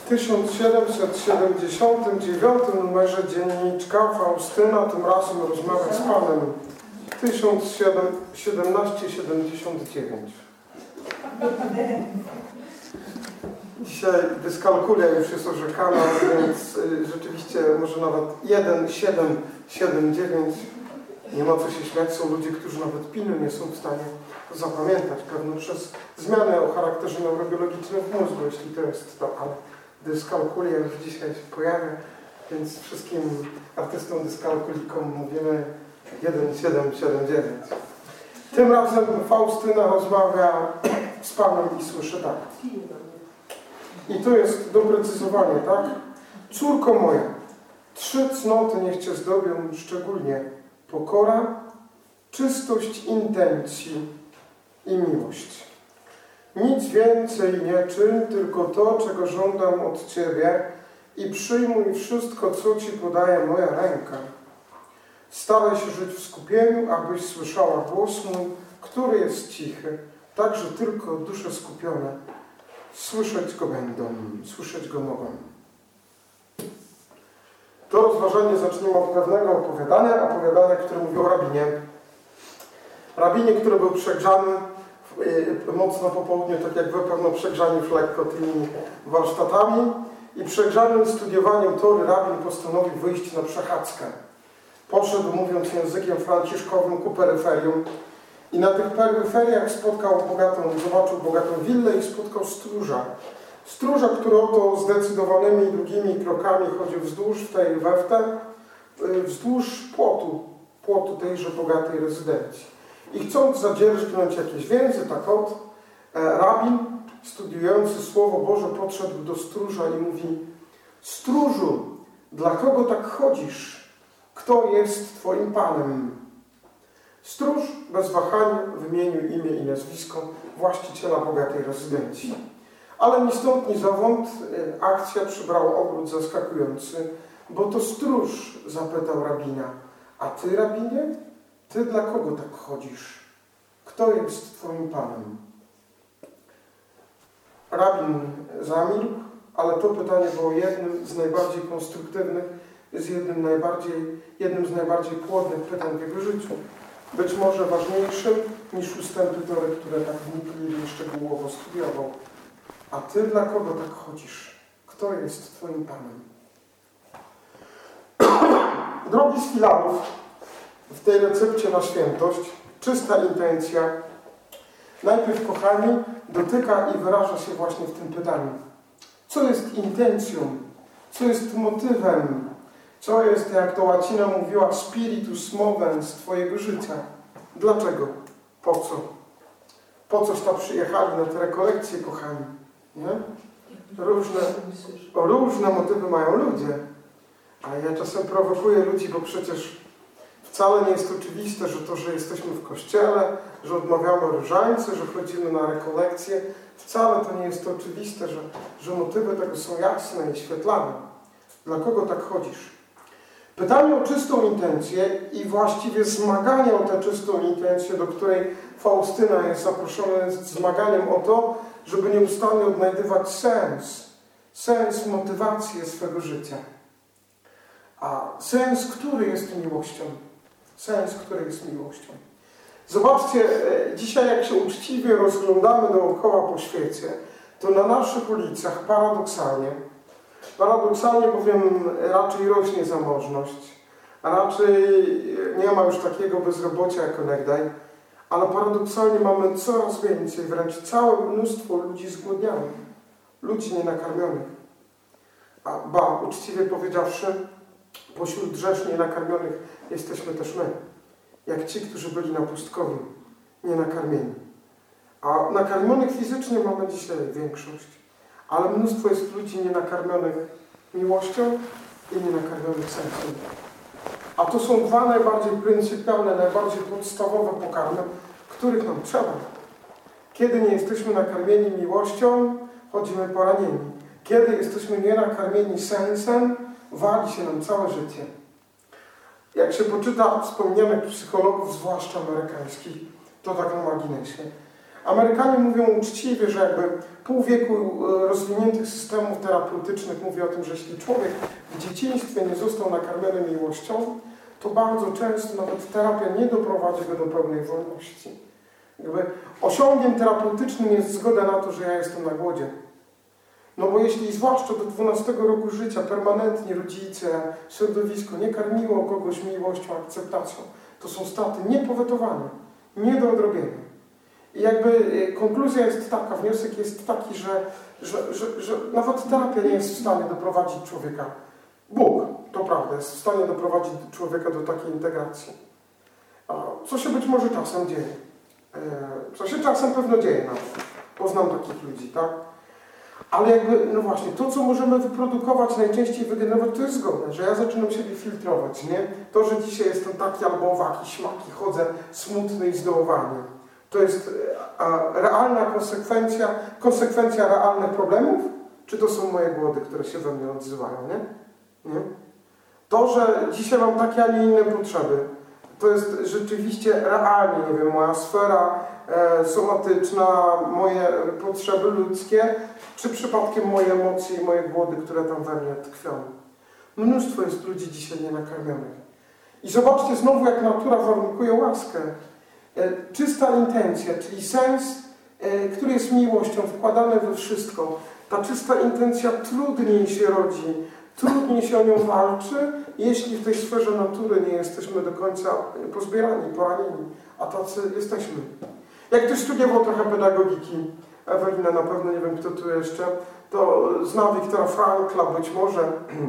W 1779 numerze dzienniczka Faustyna tym razem rozmawia z Panem. 1779. Dzisiaj dyskalkulia już jest orzekana, więc rzeczywiście może nawet 1779. Nie ma co się śmiać, są ludzie, którzy nawet piny nie są w stanie zapamiętać, pewno przez zmiany o charakterze neurobiologicznym w mózgu, jeśli to jest to, ale dyskalkulia już dzisiaj się pojawia, więc wszystkim artystom dyskalkulikom mówimy 1779. Tym razem Faustyna rozmawia z Panem i słyszy tak. I tu jest doprecyzowanie, tak? Córko moja, 3 cnoty niech Cię zdobią, szczególnie pokora, czystość intencji i miłość. Nic więcej nie czyń, tylko to, czego żądam od Ciebie i przyjmuj wszystko, co Ci podaje moja ręka. Staraj się żyć w skupieniu, abyś słyszała głos mój, który jest cichy, tak, że tylko dusze skupione słyszeć go będą, słyszeć go mogą. To rozważanie zaczniemy od pewnego opowiadania, które mówi o rabinie. Rabinie, który był przegrzany mocno po południu, tak jak wy pewno przegrzani już lekko tymi warsztatami i przegrzanym studiowaniem Tory rabin postanowił wyjść na przechadzkę. Poszedł, mówiąc językiem franciszkowym, ku peryferium i na tych peryferiach zobaczył bogatą willę i spotkał stróża. Stróża, który oto zdecydowanymi długimi krokami chodził wzdłuż w tej weftę, wzdłuż płotu tejże bogatej rezydencji. I chcąc zadzierżnąć jakieś więzy, tak ot, rabin, studiujący Słowo Boże, podszedł do stróża i mówi: stróżu, dla kogo tak chodzisz? Kto jest Twoim Panem? Stróż bez wahania wymienił imię i nazwisko właściciela bogatej rezydencji. Ale ni stąd, ni zowąd akcja przybrała obrót zaskakujący, bo to stróż zapytał rabina: a Ty, rabinie? Ty dla kogo tak chodzisz? Kto jest Twoim Panem? Rabin zamilkł, ale to pytanie było jednym z najbardziej konstruktywnych, jest jednym z najbardziej płodnych pytań w jego życiu. Być może ważniejszym niż ustępy Tory, które tak wnikliwie i szczegółowo studiował. A Ty dla kogo tak chodzisz? Kto jest Twoim Panem? Drogi z filarów, w tej recepcie na świętość, czysta intencja, najpierw, kochani, dotyka i wyraża się właśnie w tym pytaniu. Co jest intencją? Co jest motywem? Co jest, jak to łacina mówiła, spiritus movens Twojego życia? Dlaczego? Po co? Po coż tam przyjechali na te rekolekcje, kochani? Nie? Różne motywy mają ludzie. A ja czasem prowokuję ludzi, bo przecież wcale nie jest oczywiste, że to, że jesteśmy w kościele, że odmawiamy różańce, że chodzimy na rekolekcje, wcale to nie jest oczywiste, że motywy tego są jasne i świetlane. Dla kogo tak chodzisz? Pytanie o czystą intencję i właściwie zmaganie o tę czystą intencję, do której Faustyna jest zaproszona, jest zmaganiem o to, żeby nieustannie odnajdywać sens, motywację swego życia. A sens, który jest miłością. Sens, który jest miłością. Zobaczcie, dzisiaj jak się uczciwie rozglądamy dookoła po świecie, to na naszych ulicach paradoksalnie bowiem raczej rośnie zamożność, raczej nie ma już takiego bezrobocia jak onegdaj, ale paradoksalnie mamy coraz więcej, wręcz całe mnóstwo ludzi zgłodniałych, ludzi nienakarmionych. Uczciwie powiedziawszy, pośród drzew nienakarmionych jesteśmy też my, jak ci, którzy byli na pustkowiu, nienakarmieni. A nakarmionych fizycznie mamy dzisiaj większość, ale mnóstwo jest ludzi nienakarmionych miłością i nienakarmionych sensem. A to są dwa najbardziej pryncypialne, najbardziej podstawowe pokarmy, których nam trzeba. Kiedy nie jesteśmy nakarmieni miłością, chodzimy poranieni. Kiedy jesteśmy nienakarmieni sensem, wali się nam całe życie. Jak się poczyta wspomnianych psychologów, zwłaszcza amerykańskich, to tak na marginesie. Amerykanie mówią uczciwie, że jakby pół wieku rozwiniętych systemów terapeutycznych mówi o tym, że jeśli człowiek w dzieciństwie nie został nakarmiony miłością, to bardzo często nawet terapia nie doprowadzi go do pełnej wolności. Jakby osiągiem terapeutycznym jest zgoda na to, że ja jestem na głodzie. No bo jeśli zwłaszcza do 12 roku życia permanentnie rodzice, środowisko nie karmiło kogoś miłością, akceptacją, to są straty niepowetowane, nie do odrobienia. I jakby konkluzja jest taka, wniosek jest taki, że nawet terapia nie jest w stanie doprowadzić człowieka. Bóg, to prawda, jest w stanie doprowadzić człowieka do takiej integracji. Co się być może czasem dzieje. Co się czasem pewno dzieje nawet. Poznam takich ludzi, tak? Ale jakby, no właśnie, to co możemy wyprodukować, najczęściej wygenerować, to jest zgoda, że ja zaczynam siebie filtrować, nie? To, że dzisiaj jestem taki albo owaki, śmaki, chodzę smutny i zdołowany. To jest realna konsekwencja realnych problemów? Czy to są moje głody, które się we mnie odzywają, nie? To, że dzisiaj mam takie, a nie inne potrzeby, to jest rzeczywiście realnie, nie wiem, moja sfera somatyczna, moje potrzeby ludzkie, czy przypadkiem moje emocje i moje głody, które tam we mnie tkwią. Mnóstwo jest ludzi dzisiaj nienakarmionych. I zobaczcie znowu, jak natura warunkuje łaskę. Czysta intencja, czyli sens, który jest miłością, wkładany we wszystko. Ta czysta intencja trudniej się rodzi, trudniej się o nią walczy, jeśli w tej sferze natury nie jesteśmy do końca pozbierani, poranieni, a tacy jesteśmy. Jak ktoś studiował trochę pedagogiki, Ewelina na pewno, nie wiem kto tu jeszcze, to zna Wiktora Frankla być może.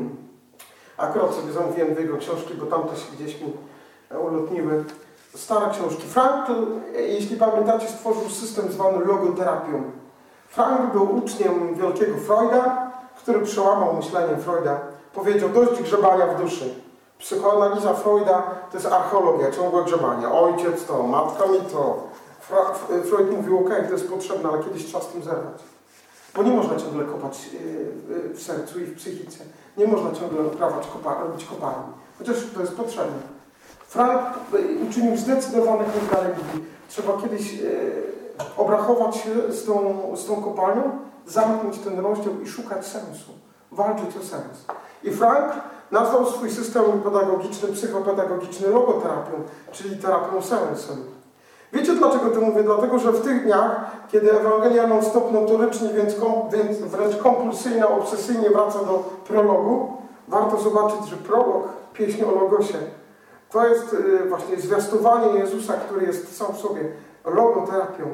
Akurat sobie zamówiłem jego książki, bo tamte się gdzieś mi ulotniły. Stare książki. Frankl, jeśli pamiętacie, stworzył system zwany logoterapią. Frankl był uczniem wielkiego Freuda, który przełamał myślenie Freuda. Powiedział, dość grzebania w duszy. Psychoanaliza Freuda to jest archeologia, ciągłe grzebanie. Ojciec to, matka mi to. Freud mówił, okej, to jest potrzebne, ale kiedyś trzeba z tym zerwać. Bo nie można ciągle kopać w sercu i w psychice. Nie można ciągle robić kopalni. Chociaż to jest potrzebne. Frank uczynił zdecydowany krok dalej. Trzeba kiedyś obrachować się z tą kopalnią, zamknąć ten rozdział i szukać sensu. Walczyć o sens. I Frank nazwał swój system pedagogiczny, psychopedagogiczny logoterapią, czyli terapią sensem. Wiecie dlaczego to mówię? Dlatego, że w tych dniach, kiedy Ewangelia non-stop notorycznie, więc wręcz kompulsyjnie, obsesyjnie wraca do prologu, warto zobaczyć, że prolog, pieśń o Logosie, to jest właśnie zwiastowanie Jezusa, który jest sam w sobie logoterapią.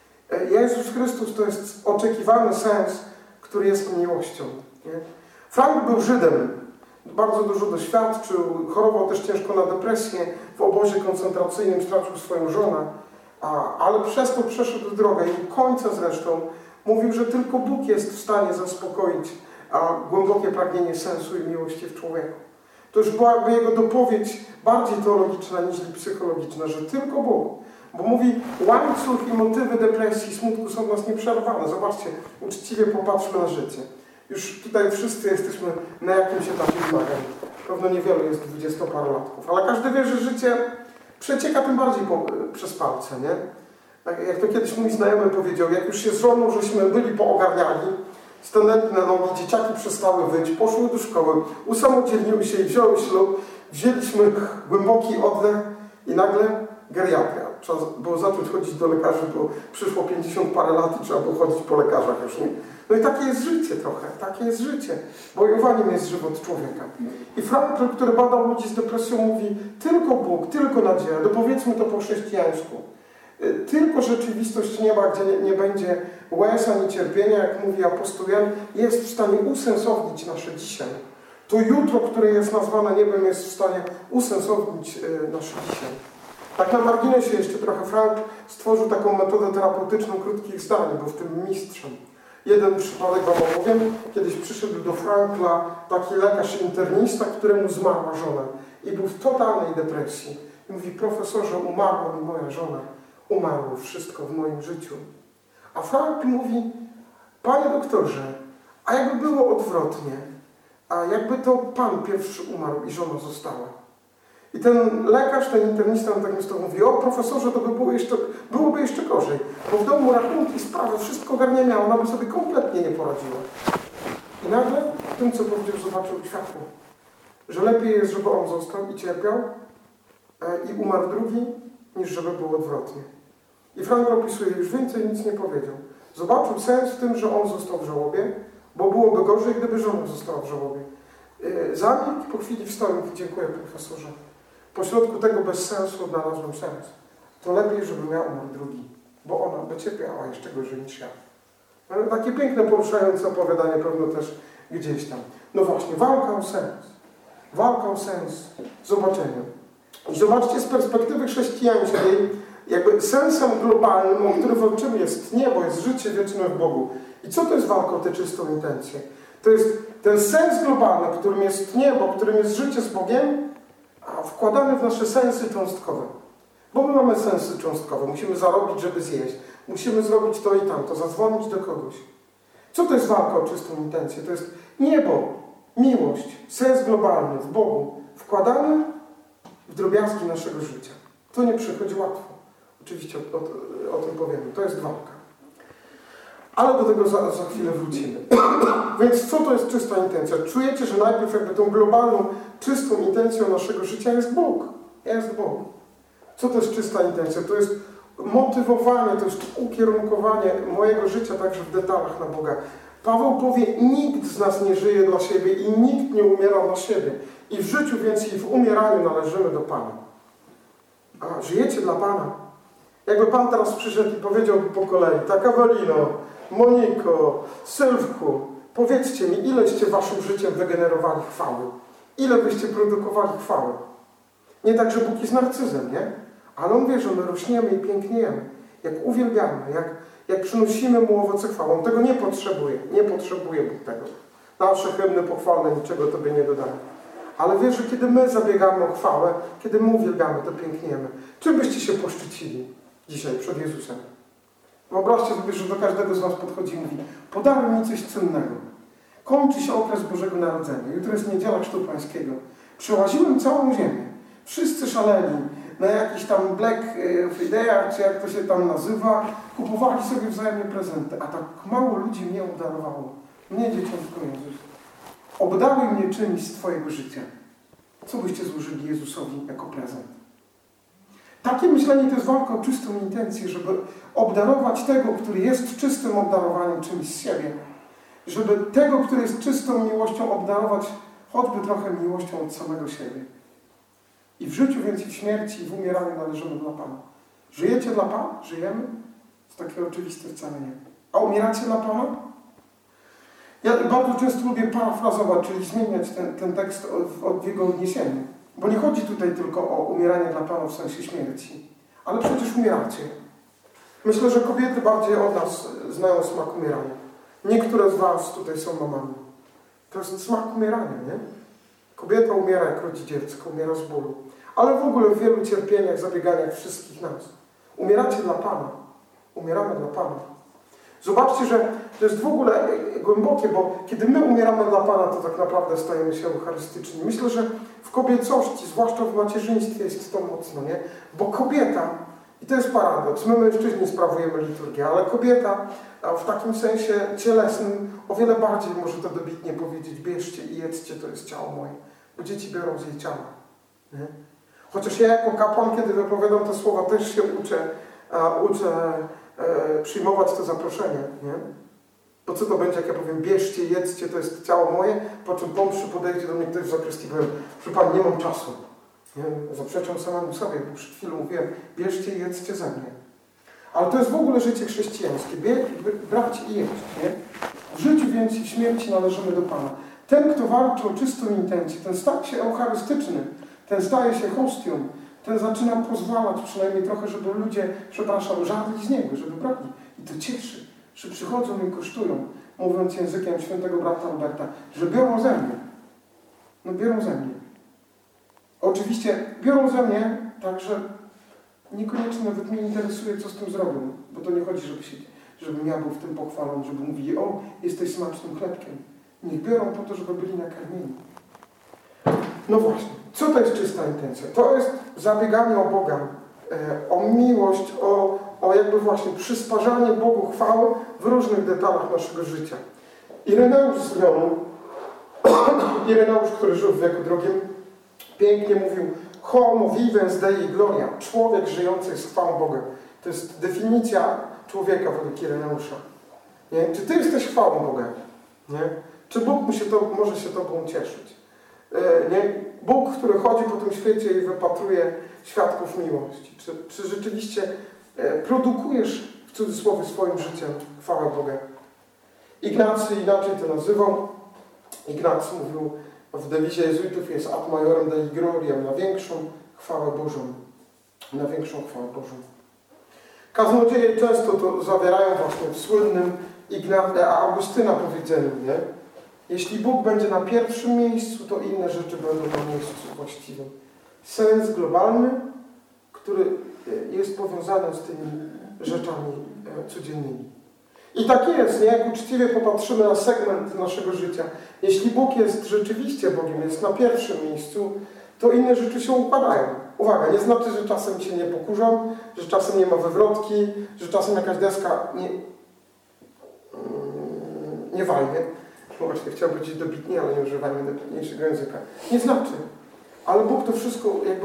Jezus Chrystus to jest oczekiwany sens, który jest miłością. Nie? Frank był Żydem, bardzo dużo doświadczył, chorował też ciężko na depresję, w obozie koncentracyjnym stracił swoją żonę, ale przez to przeszedł drogę i do końca zresztą mówił, że tylko Bóg jest w stanie zaspokoić głębokie pragnienie sensu i miłości w człowieku. To już była jakby jego dopowiedź bardziej teologiczna niż psychologiczna, że tylko Bóg. Bo mówi, łańcuch i motywy depresji, smutku są w nas nieprzerwane. Zobaczcie, uczciwie popatrzmy na życie. Już tutaj wszyscy jesteśmy na jakimś etapie zmagań. Pewno niewielu jest 20-parolatków, ale każdy wie, że życie przecieka tym bardziej przez palce, nie? Tak jak to kiedyś mój znajomy powiedział, jak już się z żoną żeśmy byli poogarniani, stanęli na nogi, dzieciaki przestały wyć, poszły do szkoły, usamodzielniły się i wzięły ślub, wzięliśmy głęboki oddech i nagle geriatria. Trzeba było zacząć chodzić do lekarzy, bo przyszło 50 parę lat i trzeba było chodzić po lekarzach już, nie? No i takie jest życie trochę, takie jest życie. Bojowaniem jest żywot człowieka. I Frankl, który badał ludzi z depresją, mówi, tylko Bóg, tylko nadzieja, dopowiedzmy to po chrześcijańsku. Tylko rzeczywistość nieba, gdzie nie będzie łez ani cierpienia, jak mówi apostoł Jan, jest w stanie usensownić nasze dzisiaj. To jutro, które jest nazwane niebem, jest w stanie usensownić nasze dzisiaj. Tak na marginesie jeszcze trochę Frank stworzył taką metodę terapeutyczną krótkich zdań, był w tym mistrzem. Jeden przypadek wam opowiem. Kiedyś przyszedł do Frankla taki lekarz internista, któremu zmarła żona i był w totalnej depresji. I mówi, profesorze, umarła mi moja żona. Umarło wszystko w moim życiu. A Frank mówi, panie doktorze, a jakby było odwrotnie? A jakby to pan pierwszy umarł i żona została? I ten lekarz, ten internista tak mi z tobą mówi, o profesorze, to byłoby jeszcze gorzej, bo w domu rachunki, sprawy, wszystko ogarnienia, ona by sobie kompletnie nie poradziła. I nagle w tym, co powiedział, zobaczył światło, że lepiej jest, żeby on został i cierpiał i umarł drugi, niż żeby było odwrotnie. I Frank opisuje, już więcej nic nie powiedział. Zobaczył sens w tym, że on został w żałobie, bo byłoby gorzej, gdyby żona została w żałobie. Zamilkł, po chwili wstał i mówi, dziękuję profesorze. Pośrodku tego bez sensu odnalazłem sens. To lepiej, żeby miał umarł drugi, bo ona by cierpiała jeszcze gorzej niż ja. No, takie piękne, poruszające opowiadanie pewno też gdzieś tam. No właśnie, walka o sens. Walka o sens zobaczenia. I zobaczcie, z perspektywy chrześcijańskiej, jakby sensem globalnym, o którym walczymy, jest niebo, jest życie wieczne w Bogu. I co to jest walka o tę czystą intencję? To jest ten sens globalny, którym jest niebo, którym jest życie z Bogiem, a wkładany w nasze sensy cząstkowe. Bo my mamy sensy cząstkowe. Musimy zarobić, żeby zjeść. Musimy zrobić to i tamto, zadzwonić do kogoś. Co to jest walka o czystą intencję? To jest niebo, miłość, sens globalny w Bogu, wkładany w drobiazgi naszego życia. To nie przychodzi łatwo. Oczywiście o tym powiemy. To jest walka. Ale do tego za chwilę wrócimy. Więc co to jest czysta intencja? Czujecie, że najpierw jakby tą globalną, czystą intencją naszego życia jest Bóg. Jest Bóg. Co to jest czysta intencja? To jest motywowanie, to jest ukierunkowanie mojego życia także w detalach na Boga. Paweł powie, nikt z nas nie żyje dla siebie i nikt nie umiera dla siebie. I w życiu, więc i w umieraniu należymy do Pana. A żyjecie dla Pana. Jakby Pan teraz przyszedł i powiedział po kolei, tak Ewelino, Moniko, Sylwku, powiedzcie mi, ileście waszym życiem wygenerowali chwały? Ile byście produkowali chwały? Nie tak, że Bóg jest narcyzem, nie? Ale On wie, że my rośniemy i piękniejemy. Jak uwielbiamy, jak przynosimy Mu owoce chwały. On tego nie potrzebuje. Nie potrzebuje Bóg tego. Nasze hymny pochwalne niczego Tobie nie dodają. Ale wie, że kiedy my zabiegamy o chwałę, kiedy my uwielbiamy, to piękniejemy. Czym byście się poszczycili dzisiaj przed Jezusem? Wyobraźcie sobie, że do każdego z was podchodzi i mówi, podaruj mi coś cennego. Kończy się okres Bożego Narodzenia. Jutro jest niedziela Chrztu Pańskiego. Przełaziłem całą ziemię. Wszyscy szaleni na jakiś tam Black Friday, czy jak to się tam nazywa, kupowali sobie wzajemnie prezenty. A tak mało ludzi mnie obdarowało. Mnie, dzieciątko Jezus. Obdaruj mnie czymś z Twojego życia. Co byście złożyli Jezusowi jako prezent? Takie myślenie to jest walka o czystą intencję, żeby obdarować tego, który jest czystym obdarowaniem czymś z siebie. Żeby tego, który jest czystą miłością, obdarować choćby trochę miłością od samego siebie. I w życiu, więc i w śmierci, i w umieraniu należymy dla Pana. Żyjecie dla Pana? Żyjemy? To takie oczywiste wcale nie. A umieracie dla Pana? Ja bardzo często lubię parafrazować, czyli zmieniać ten tekst w jego odniesieniu. Bo nie chodzi tutaj tylko o umieranie dla Pana w sensie śmierci. Ale przecież umieracie. Myślę, że kobiety bardziej od nas znają smak umierania. Niektóre z was tutaj są mamami. To jest smak umierania, nie? Kobieta umiera, jak rodzi dziecko, umiera z bólu. Ale w ogóle w wielu cierpieniach, zabieganiach wszystkich nas. Umieracie dla Pana. Umieramy dla Pana. Zobaczcie, że to jest w ogóle głębokie, bo kiedy my umieramy dla Pana, to tak naprawdę stajemy się eucharystyczni. Myślę, że w kobiecości, zwłaszcza w macierzyństwie, jest to mocno, nie? Bo kobieta, i to jest paradoks, my mężczyźni sprawujemy liturgię, ale kobieta w takim sensie cielesnym o wiele bardziej może to dobitnie powiedzieć, bierzcie i jedzcie, to jest ciało moje, bo dzieci biorą z jej ciała. Nie? Chociaż ja jako kapłan, kiedy wypowiadam te słowa, też się uczę przyjmować to zaproszenie, nie? Bo co to będzie, jak ja powiem, bierzcie, jedzcie, to jest ciało moje, po czym po mszy podejdzie do mnie ktoś z zakrystii i powiem, proszę Pan, nie mam czasu. Nie? Zaprzeczam samemu sobie, bo przed chwilą mówiłem, bierzcie i jedzcie ze mnie. Ale to jest w ogóle życie chrześcijańskie, brać i jeść, nie? W życiu więc i w śmierci należymy do Pana. Ten, kto walczy o czystą intencję, ten staje się eucharystyczny, ten staje się hostią, ten zaczyna pozwalać przynajmniej trochę, żeby ludzie, żarli z niego, żeby brali. I to cieszy, że przychodzą i kosztują, mówiąc językiem świętego brata Alberta, że biorą ze mnie. No biorą ze mnie. Oczywiście biorą ze mnie, także niekoniecznie nawet mnie interesuje, co z tym zrobią, bo to nie chodzi, żebym ja był w tym pochwalony, żeby mówili, o, jesteś smacznym chlebkiem. Niech biorą po to, żeby byli nakarmieni. No właśnie, co to jest czysta intencja? To jest zabieganie o Boga, o miłość, o jakby właśnie przysparzanie Bogu chwały w różnych detalach naszego życia. Ireneusz z Lyonu, Ireneusz, który żył w wieku II, pięknie mówił: homo vivens Dei gloria, człowiek żyjący z chwałą Boga. To jest definicja człowieka według Ireneusza. Nie? Czy ty jesteś chwałą Boga? Nie? Czy Bóg może się Tobą cieszyć? Nie? Bóg, który chodzi po tym świecie i wypatruje świadków miłości. Czy rzeczywiście produkujesz, w cudzysłowie, swoim życiem chwałę Boga? Ignacy inaczej to nazywał. Ignacy mówił w dewizie jezuitów jest ad majorem Dei gloriam, na większą chwałę Bożą. Na większą chwałę Bożą. Kaznodzieje często to zawierają właśnie w słynnym Augustyna powiedzeniu, nie? Jeśli Bóg będzie na pierwszym miejscu, to inne rzeczy będą na miejscu właściwym. Sens globalny, który jest powiązany z tymi rzeczami codziennymi. I tak jest, nie? Jak uczciwie popatrzymy na segment naszego życia. Jeśli Bóg jest rzeczywiście Bogiem, jest na pierwszym miejscu, to inne rzeczy się układają. Uwaga, nie znaczy, że czasem się nie pokurzam, że czasem nie ma wywrotki, że czasem jakaś deska nie walnie. No właśnie, chciałbym powiedzieć dobitnie, ale nie używajmy dobitniejszego języka. Nie znaczy. Ale Bóg to wszystko jakby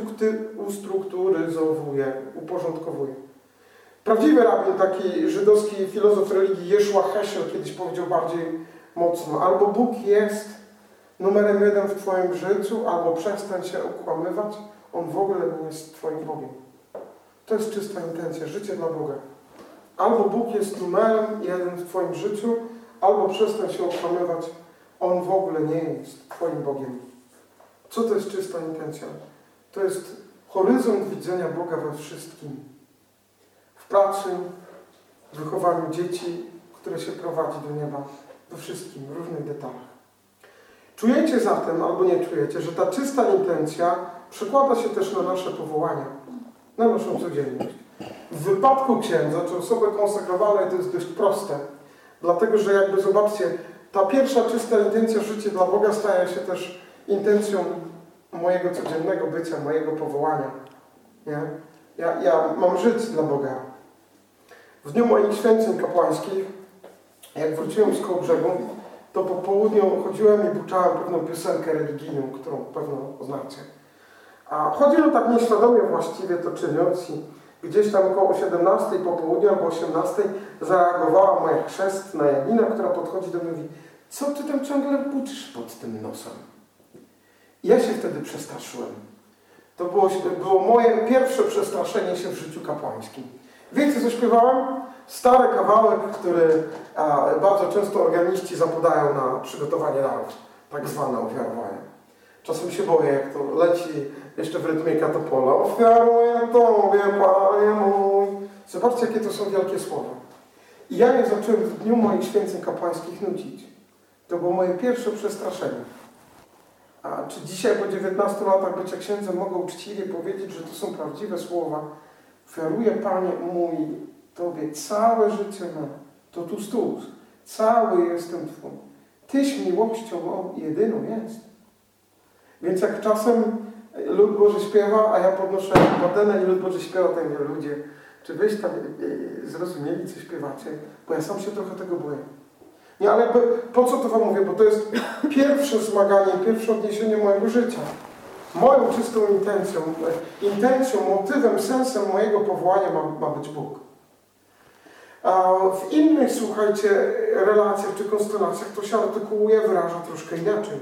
ustrukturyzowuje, uporządkowuje. Prawdziwy rabin, taki żydowski filozof religii Jeszua Heschel kiedyś powiedział bardziej mocno: albo Bóg jest numerem 1 w Twoim życiu, albo przestań się okłamywać, On w ogóle nie jest Twoim Bogiem. To jest czysta intencja, życie dla Boga. Albo Bóg jest numerem 1 w Twoim życiu, albo przestań się okłamywać, On w ogóle nie jest Twoim Bogiem. Co to jest czysta intencja? To jest horyzont widzenia Boga we wszystkim. W pracy, w wychowaniu dzieci, które się prowadzi do nieba, we wszystkim, w różnych detalach. Czujecie zatem, albo nie czujecie, że ta czysta intencja przekłada się też na nasze powołania, na naszą codzienność. W wypadku księdza, czy osoby konsekrowanej, to jest dość proste. Dlatego, że jakby zobaczcie, ta pierwsza czysta intencja życia dla Boga staje się też intencją mojego codziennego bycia, mojego powołania. Nie? Ja mam żyć dla Boga. W dniu moich święceń kapłańskich, jak wróciłem z Kołobrzegu, to po południu chodziłem i buczałem pewną piosenkę religijną, którą pewno znacie. A chodziłem tak nieświadomie właściwie to czyniąc i gdzieś tam około 17 po południu albo 18 zareagowała moja chrzestna Janina, która podchodzi do mnie i mówi: co ty tam ciągle buczysz pod tym nosem? I ja się wtedy przestraszyłem. To było moje pierwsze przestraszenie się w życiu kapłańskim. Wiecie, co śpiewałem? Stary kawałek, który bardzo często organiści zapodają na przygotowanie darów. Tak zwane ofiarowanie. Czasem się boję, jak to leci jeszcze w rytmie katopola. Ofiaruję Tobie, Panie mój. Zobaczcie, jakie to są wielkie słowa. I ja je zacząłem w dniu moich święceń kapłańskich nucić. To było moje pierwsze przestraszenie. A czy dzisiaj po 19 latach bycia księdzem mogę uczciwie powiedzieć, że to są prawdziwe słowa? Ofiaruję, Panie mój, Tobie całe życie me, to tu stół, cały jestem Twój. Tyś miłością jedyną jest. Więc jak czasem lud Boży śpiewa, a ja podnoszę badenę i lud Boży śpiewa, to mówię: ludzie, czy wyście tam zrozumieli, co śpiewacie? Bo ja sam się trochę tego boję. Nie, ale po co to Wam mówię? Bo to jest pierwsze zmaganie, pierwsze odniesienie mojego życia. Moją czystą intencją, motywem, sensem mojego powołania ma być Bóg. A w innych, słuchajcie, relacjach czy konstelacjach to się artykułuje, wyraża troszkę inaczej.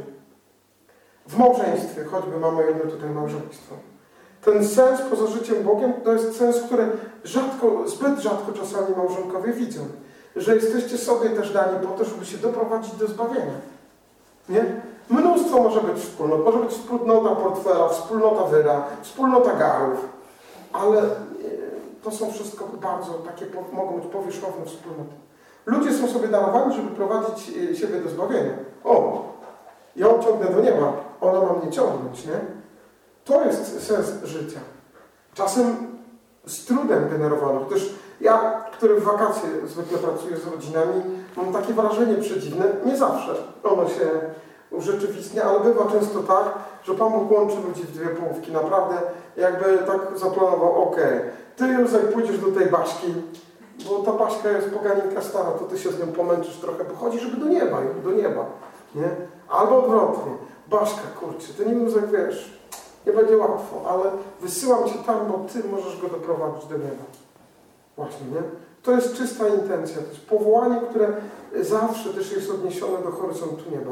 W małżeństwie, choćby mamy jedno tutaj małżeństwo. Ten sens poza życiem Bogiem to jest sens, który zbyt rzadko czasami małżonkowie widzą. Że jesteście sobie też dani po to, żeby się doprowadzić do zbawienia. Nie? Mnóstwo może być wspólnot. Może być wspólnota portfela, wspólnota wyra, wspólnota garów. Ale to są wszystko bardzo takie, mogą być powierzchowne wspólnoty. Ludzie są sobie darowani, żeby prowadzić siebie do zbawienia. O, ja ją ciągnę do nieba, ona ma mnie ciągnąć, nie? To jest sens życia. Czasem z trudem generowany. Gdyż ja, który w wakacje zwykle pracuję z rodzinami, mam takie wrażenie przedziwne, nie zawsze ono się urzeczywistnia, ale bywa często tak, że Pan Bóg łączy ludzi w dwie połówki. Naprawdę jakby tak zaplanował, okej, ty Józef pójdziesz do tej Baszki, bo ta Baszka jest poganinka stara, to ty się z nią pomęczysz trochę, bo chodzi, żeby do nieba, nie? Albo odwrotnie, Baszka, kurczę, ty nie Józef, wiesz, nie będzie łatwo, ale wysyłam cię tam, bo ty możesz go doprowadzić do nieba. Właśnie, nie? To jest czysta intencja, to jest powołanie, które zawsze też jest odniesione do horyzontu nieba.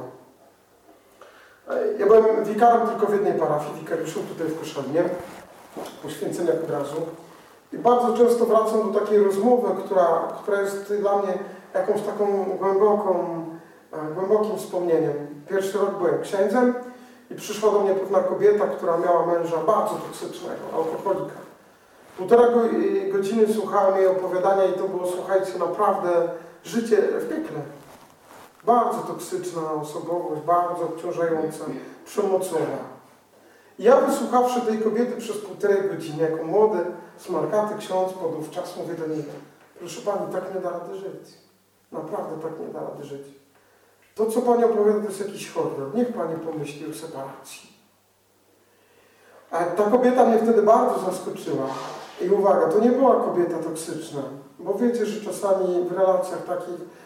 Ja byłem wikarem tylko w jednej parafii, wikariuszem tutaj w Koszalinie, poświęceniach od razu. I bardzo często wracam do takiej rozmowy, która jest dla mnie jakąś taką głębokim wspomnieniem. Pierwszy rok byłem księdzem i przyszła do mnie pewna kobieta, która miała męża bardzo toksycznego, alkoholika. 1,5 godziny słuchałem jej opowiadania i to było, słuchajcie, naprawdę życie w piekle. Bardzo toksyczna osobowość, bardzo obciążająca, przemocowa. I ja wysłuchawszy tej kobiety przez 1,5 godziny, jako młody, smarkaty ksiądz podówczas, mówię do niej, proszę Pani, tak nie da rady żyć. Naprawdę tak nie da rady żyć. To, co Pani opowiada, to jest jakiś horror. Niech Pani pomyśli o separacji. A ta kobieta mnie wtedy bardzo zaskoczyła. I uwaga, to nie była kobieta toksyczna, bo wiecie, że czasami w relacjach takich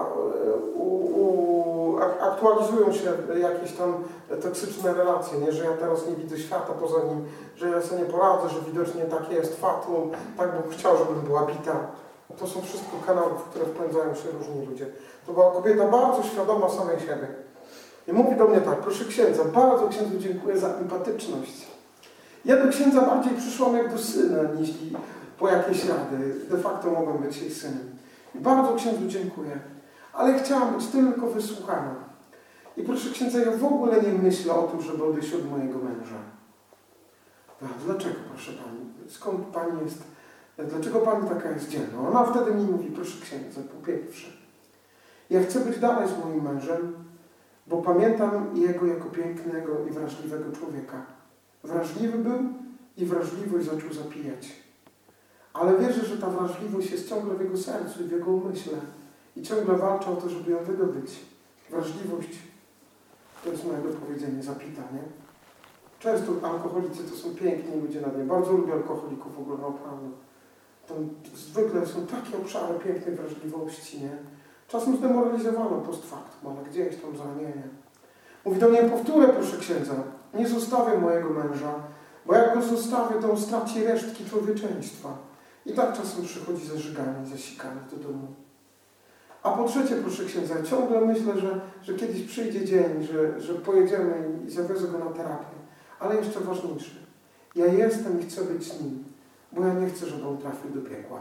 aktualizują się jakieś tam toksyczne relacje, nie? Że ja teraz nie widzę świata poza nim, że ja sobie nie poradzę, że widocznie takie jest fatum, tak Bóg chciał, żebym była bita. To są wszystko kanały, w które wpędzają się różni ludzie. To była kobieta bardzo świadoma samej siebie. I mówi do mnie tak, proszę księdza, bardzo księdzu dziękuję za empatyczność. Ja do księdza bardziej przyszłam jak do syna, niż po jakieś rady. De facto mogłem być jej synem. I bardzo księdzu dziękuję. Ale chciałam być tylko wysłuchana. I proszę księdza, ja w ogóle nie myślę o tym, żeby odejść od mojego męża. Dlaczego, proszę Pani? Skąd Pani jest? Dlaczego Pani taka jest dzielna? Ona wtedy mi mówi, proszę księdza, po pierwsze, ja chcę być dalej z moim mężem, bo pamiętam jego jako pięknego i wrażliwego człowieka. Wrażliwy był i wrażliwość zaczął zapijać. Ale wierzę, że ta wrażliwość jest ciągle w jego sercu i w jego umyśle. I ciągle walczy o to, żeby ją wydobyć. Wrażliwość, to jest moje powiedzenie, zapita, nie? Często alkoholicy to są piękni ludzie na dnie. Bardzo lubię alkoholików w ogóle, naprawdę. Tam zwykle są takie obszary pięknej wrażliwości, nie? Czasem zdemoralizowano post factum, ale gdzieś tam zranienie. Mówi do mnie, powtórę, proszę księdza, nie zostawię mojego męża, bo jak go zostawię, to on straci resztki człowieczeństwa. I tak czasem przychodzi zażygany, zasikany do domu. A po trzecie, proszę księdza, ciągle myślę, że kiedyś przyjdzie dzień, że pojedziemy i zawiozę go na terapię. Ale jeszcze ważniejsze, ja jestem i chcę być z nim, bo ja nie chcę, żeby on trafił do piekła.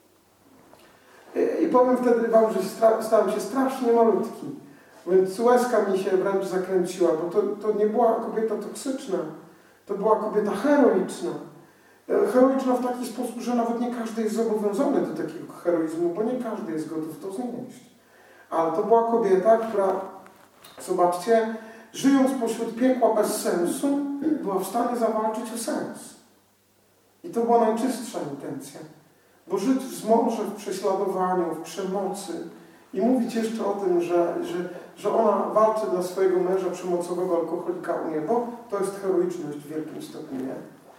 I powiem wtedy wam, że stałem się strasznie malutki, więc łezka mi się wręcz zakręciła, bo to nie była kobieta toksyczna, to była kobieta heroiczna. Heroiczna w taki sposób, że nawet nie każdy jest zobowiązany do takiego heroizmu, bo nie każdy jest gotów to znieść. Ale to była kobieta, która, zobaczcie, żyjąc pośród piekła bez sensu, była w stanie zawalczyć o sens. I to była najczystsza intencja. Bo żyć w zmorze, w prześladowaniu, w przemocy i mówić jeszcze o tym, że ona walczy dla swojego męża przemocowego alkoholika u niebo, to jest heroiczność w wielkim stopniu, nie?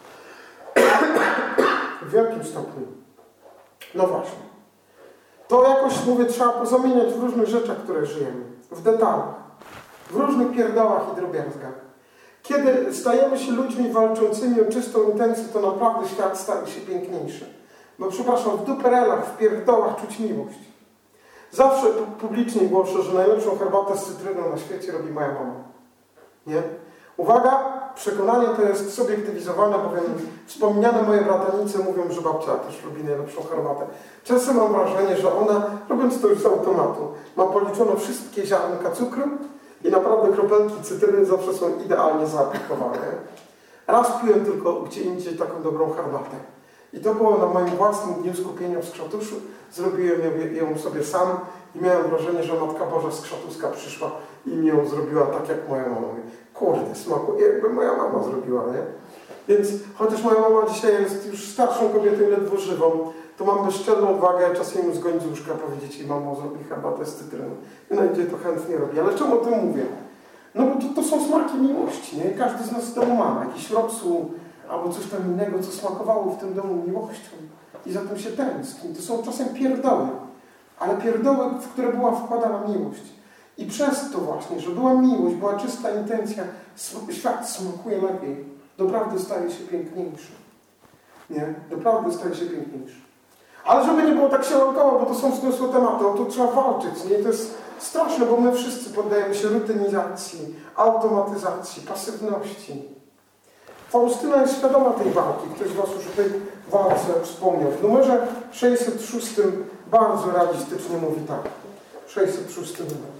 W wielkim stopniu. No właśnie. To jakoś, mówię, trzeba pozamieniać w różnych rzeczach, które żyjemy. W detalach. W różnych pierdołach i drobiazgach. Kiedy stajemy się ludźmi walczącymi o czystą intencję, to naprawdę świat staje się piękniejszy. Bo przepraszam, w duperelach, w pierdołach czuć miłość. Zawsze publicznie głoszę, że najlepszą herbatę z cytryną na świecie robi moja mama. Nie? Uwaga, przekonanie to jest subiektywizowane, bowiem wspomniane moje bratanice mówią, że babcia też lubi najlepszą herbatę. Czasem mam wrażenie, że ona, robiąc to już z automatu, ma policzone wszystkie ziarnka cukru i naprawdę kropelki cytryny zawsze są idealnie zaaplikowane. Raz piłem tylko gdzie indziej taką dobrą herbatę. I to było na moim własnym dniu skupienia w Skrzatuszu. Zrobiłem ją sobie sam i miałem wrażenie, że Matka Boża z Krzatuska przyszła i mi ją zrobiła tak, jak moja mama. Mówię, kurde, smakuje, jakby moja mama zrobiła, nie? Więc chociaż moja mama dzisiaj jest już starszą kobietą i ledwo żywą, to mam bezczelną odwagę czasem ją zgonić z łóżka, powiedzieć jej, mamo, zrobi herbatę z cytryną. I najdzie to chętnie robi. Ale czemu o tym mówię? No bo to są smaki miłości, nie? Każdy z nas w domu ma jakiś rosół albo coś tam innego, co smakowało w tym domu miłością i za tym się tęskni. To są czasem pierdoły, ale pierdoły, w które była wkładana miłość. I przez to właśnie, że była miłość, była czysta intencja, świat smakuje lepiej. Doprawdy staje się piękniejszy. Nie? Doprawdy staje się piękniejszy. Ale żeby nie było tak sielankowo, bo to są wzniosłe tematy, o to trzeba walczyć. Nie? To jest straszne, bo my wszyscy poddajemy się rutynizacji, automatyzacji, pasywności. Faustyna jest świadoma tej walki. Ktoś z Was już o tej walce wspomniał. W numerze 606 bardzo realistycznie mówi tak. 606 numer.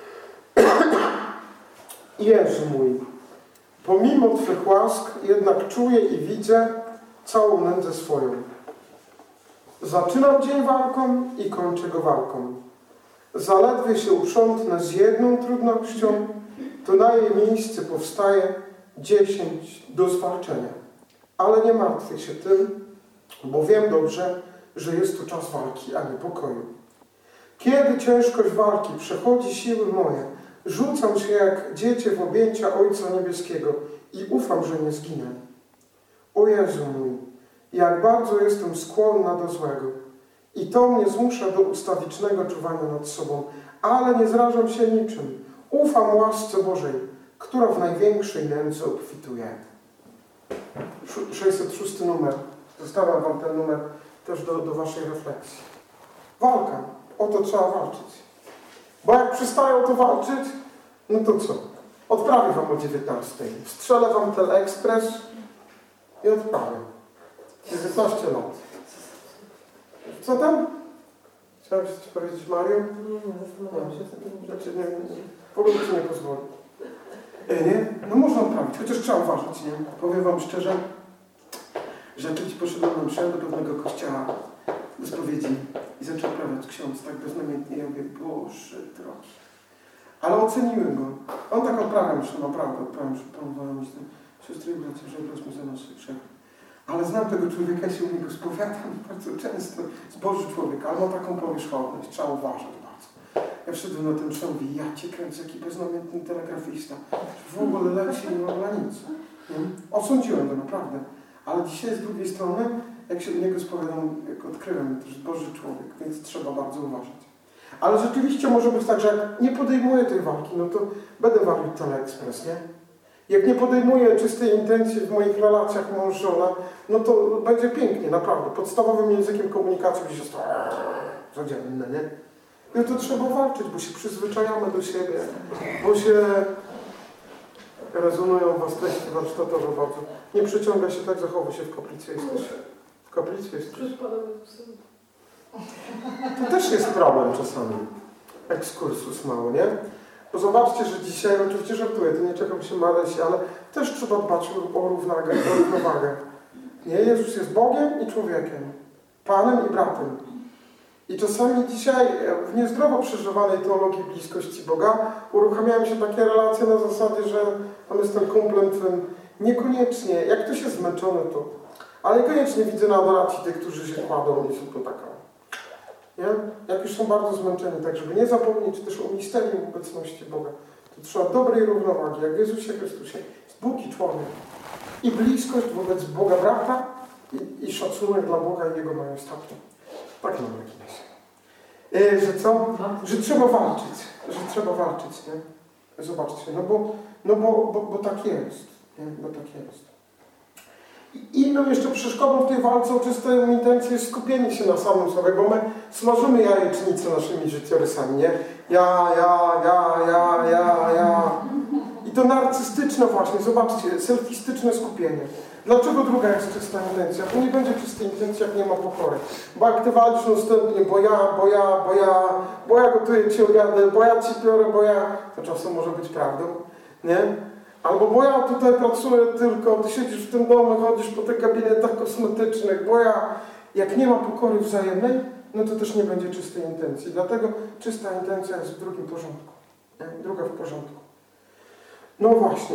Jezu mój, pomimo Twych łask jednak czuję i widzę całą nędzę swoją. Zaczynam dzień walką i kończę go walką. Zaledwie się uprzątnę z jedną trudnością, to na jej miejsce powstaje 10 do zwalczenia. Ale nie martwię się tym, bo wiem dobrze, że jest to czas walki, a nie pokoju. Kiedy ciężkość walki przechodzi siły moje, rzucam się jak dziecię w objęcia Ojca Niebieskiego i ufam, że nie zginę. O Jezu mój, jak bardzo jestem skłonna do złego i to mnie zmusza do ustawicznego czuwania nad sobą, ale nie zrażam się niczym. Ufam łasce Bożej, która w największej nędzy obfituje. 606 numer. Zostawiam Wam ten numer też do Waszej refleksji. Walka. O to trzeba walczyć. Bo jak przestają to walczyć, no to co? Odprawię Wam o 19. Wstrzelę Wam teleekspres i odprawię. 19 lat. Co tam? Chciałeś coś powiedzieć, Mario? Nie, zastanawiam się, co ty mówisz. W ogóle Ci nie pozwoli. Nie? No można odprawić, chociaż trzeba uważać, nie? Powiem Wam szczerze, że jak kiedyś poszedłem na mszę do pewnego kościoła do spowiedzi i zaczął prawiać ksiądz tak beznamiętnie, ja mówię, Boże drogi. Ale oceniłem go. On tak odprawiał mszę, naprawdę odprawiał mszę, planowałem myślę, siostry i bracia, że prośmy za nasze grzechy. Ale znam tego człowieka, się u niego spowiadam bardzo często. Jest Boży człowiek, ale ma taką powierzchowność, trzeba uważać bardzo. Ja wszedłem na ten mszę, mówię, ja Cię kręcę, jaki beznamiętny telegrafista. W ogóle leci nie ma na nic. Osądziłem go, naprawdę. Ale dzisiaj z drugiej strony, jak się do niego spowiadam, jak odkryłem, to jest Boży człowiek, więc trzeba bardzo uważać. Ale rzeczywiście może być tak, że jak nie podejmuję tej walki, no to będę walił teleekspres, nie? Jak nie podejmuję czystej intencji w moich relacjach mąż-żona, no to będzie pięknie, naprawdę. Podstawowym językiem komunikacji będzie się codzienne, nie? No to trzeba walczyć, bo się przyzwyczajamy do siebie, bo się rezonują Was treści warsztatowe bardzo. Nie przyciąga się tak, zachowuj się w kaplicy jesteś. W kaplicy jesteś. To też jest problem czasami. Ekskursus mały, nie? Bo zobaczcie, że dzisiaj, oczywiście żartuję, to nie czekam się Marysi, ale też trzeba dbać o równowagę. Nie? Jezus jest Bogiem i człowiekiem. Panem i bratem. I czasami dzisiaj w niezdrowo przeżywanej teologii bliskości Boga uruchamiają się takie relacje na zasadzie, że on jest ten kumplem twym. Niekoniecznie. Jak ktoś jest zmęczony, to... Ale niekoniecznie widzę na adoracji tych, którzy się kładą i są to taka... Nie? Jak już są bardzo zmęczeni, tak żeby nie zapomnieć też o misterium obecności Boga, to trzeba dobrej równowagi, jak w Jezusie Chrystusie jest Bóg i człowiek. I bliskość wobec Boga brata i szacunek dla Boga i Jego majestatu. Tak na marginesie. Że co? Że trzeba walczyć. Że trzeba walczyć, nie? Zobaczcie, bo tak jest. Nie? Bo tak jest. I inną jeszcze przeszkodą w tej walce o czystą intencję jest skupienie się na samym sobie, bo my smażymy jajecznicę naszymi życiorysami, nie? Ja. I to narcystyczne właśnie, zobaczcie, selfistyczne skupienie. Dlaczego druga jest czysta intencja? To nie będzie czysta intencja, jak nie ma pokory. Bo jak Ty walczysz następnie, bo ja gotuję Ci obiady, bo ja Ci biorę, to czasem może być prawdą, nie? Albo bo ja tutaj pracuję tylko, Ty siedzisz w tym domu, chodzisz po tych gabinetach kosmetycznych, bo jak nie ma pokory wzajemnej, no to też nie będzie czystej intencji. Dlatego czysta intencja jest w drugim porządku. Nie? Druga w porządku. No właśnie.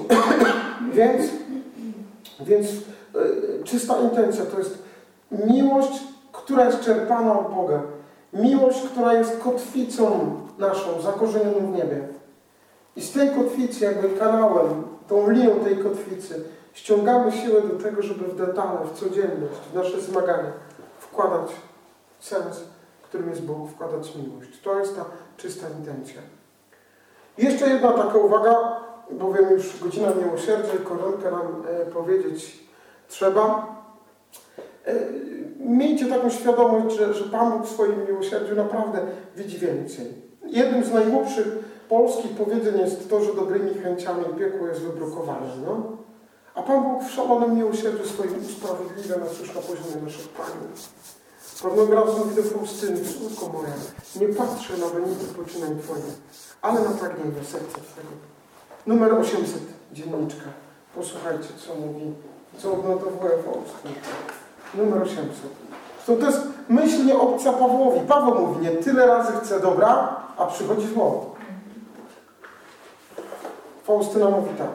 Więc czysta intencja to jest miłość, która jest czerpana od Boga. Miłość, która jest kotwicą naszą, zakorzenioną w niebie. I z tej kotwicy, jakby kanałem, tą linią tej kotwicy, ściągamy siłę do tego, żeby w detale, w codzienność, w nasze zmagania wkładać sens, którym jest Bóg, wkładać miłość. To jest ta czysta intencja. Jeszcze jedna taka uwaga, bowiem już godzina miłosierdzia i koronkę nam powiedzieć trzeba. Miejcie taką świadomość, że Pan Bóg w swoim miłosierdziu naprawdę widzi więcej. Jednym z najgłupszych polskich powiedzeń jest to, że dobrymi chęciami piekło jest wybrukowane. No? A Pan Bóg w szalonym miłosierdziu swoim usprawiedliwia nas już na poziomie naszych pragnień. Pewnego razu mówi do Faustyny: córko moja, nie patrzę na wyniki poczynań Twoich, ale na pragnienia serca Twego. Numer 800, dzienniczka. Posłuchajcie, co mówi, co odnotowuje Faustyn. Numer 800. To jest myśl nie obca Pawłowi. Paweł mówi: nie tyle razy chce dobra, a przychodzi zło. Faustyna mówi tak.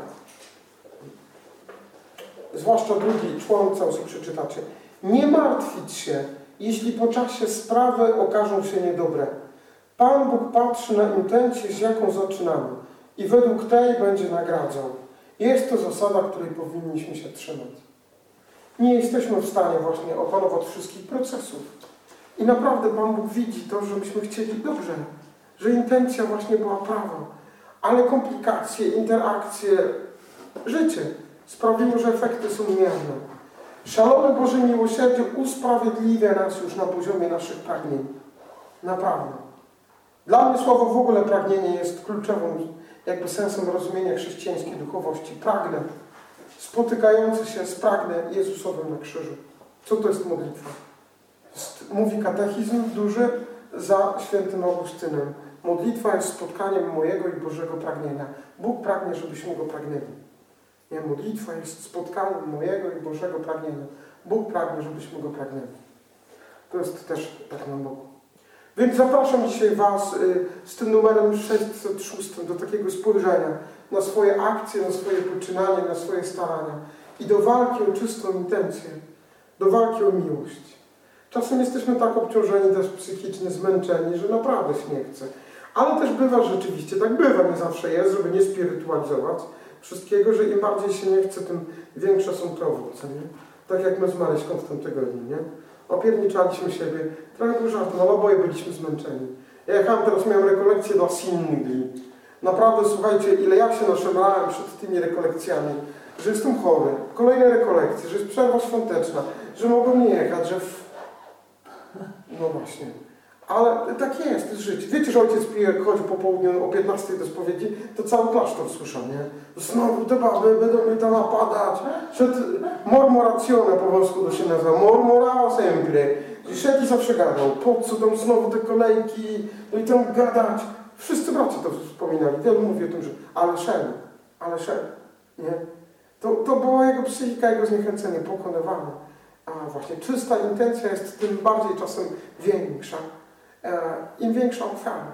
Zwłaszcza drugi człon, co sobie przeczytacie. Nie martwić się, jeśli po czasie sprawy okażą się niedobre. Pan Bóg patrzy na intencję, z jaką zaczynamy i według tej będzie nagradzał. Jest to zasada, której powinniśmy się trzymać. Nie jesteśmy w stanie właśnie opanować wszystkich procesów. I naprawdę Pan Bóg widzi to, że myśmy chcieli dobrze, że intencja właśnie była prawa. Ale komplikacje, interakcje, życie sprawiło, że efekty są mierne. Szalone Boże miłosierdzie usprawiedliwia nas już na poziomie naszych pragnień. Naprawdę. Dla mnie słowo w ogóle pragnienie jest kluczowym jakby sensem rozumienia chrześcijańskiej duchowości. Pragnę. Spotykający się z pragnę Jezusowym na krzyżu. Co to jest modlitwa? Mówi katechizm duży za świętym Augustynem. Modlitwa jest spotkaniem mojego i Bożego pragnienia. Bóg pragnie, żebyśmy Go pragnęli. Nie, modlitwa jest spotkaniem mojego i Bożego pragnienia. Bóg pragnie, żebyśmy Go pragnęli. To jest też tak na Bogu. Więc zapraszam dzisiaj Was z tym numerem 606 do takiego spojrzenia na swoje akcje, na swoje poczynanie, na swoje starania i do walki o czystą intencję, do walki o miłość. Czasem jesteśmy tak obciążeni, też psychicznie zmęczeni, że naprawdę się nie chce. Ale też bywa rzeczywiście, tak bywa, nie zawsze jest, żeby nie spirytualizować wszystkiego, że im bardziej się nie chce, tym większe są te owoce, nie? Tak jak my z Maryśką w tym tygodniu, nie? Opierniczaliśmy siebie, trochę był żart, no oboje byliśmy zmęczeni. Ja jechałem, teraz miałem rekolekcje dla singli. Naprawdę, słuchajcie, ile ja się naszemrałem przed tymi rekolekcjami, że jestem chory, kolejne rekolekcje, że jest przerwa świąteczna, że mogą nie jechać, że... No właśnie. Ale tak jest, to jest życie. Wiecie, że ojciec pije, jak chodzi po południu o 15 do spowiedzi, to cały klasztor słyszał, nie? Znowu te baby będą mnie tam napadać. Szedł mormorazione po włosku to się nazywa. Mormorao sempre. I szedł i zawsze gadał. Po co tam znowu te kolejki, no i tam gadać. Wszyscy bracia to wspominali. Wielu mówi o tym, że ale szedł, nie? To była jego psychika, jego zniechęcenie pokonywane. A właśnie czysta intencja jest tym bardziej czasem większa. Im większa ofiara.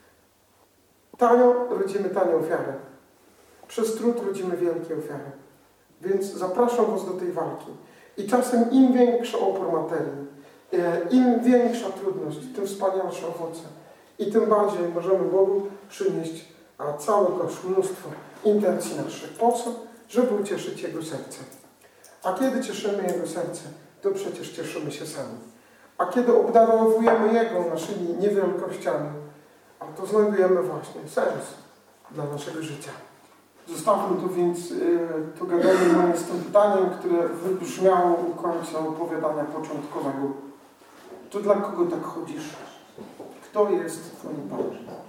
Tanio rodzimy tanią ofiarę. Przez trud rodzimy wielkie ofiary. Więc zapraszam Was do tej walki. I czasem im większy opór materii, im większa trudność, tym wspanialsze owoce. I tym bardziej możemy Bogu przynieść cały kosz, mnóstwo intencji naszych. Po co? Żeby ucieszyć Jego serce. A kiedy cieszymy Jego serce, to przecież cieszymy się sami. A kiedy obdarowujemy Jego naszymi niewielkościami, a to znajdujemy właśnie sens dla naszego życia. Zostawmy tu więc to gadanie moje z tym pytaniem, które wybrzmiało u końca opowiadania początkowego. To dla kogo tak chodzisz? Kto jest Twoim Panem?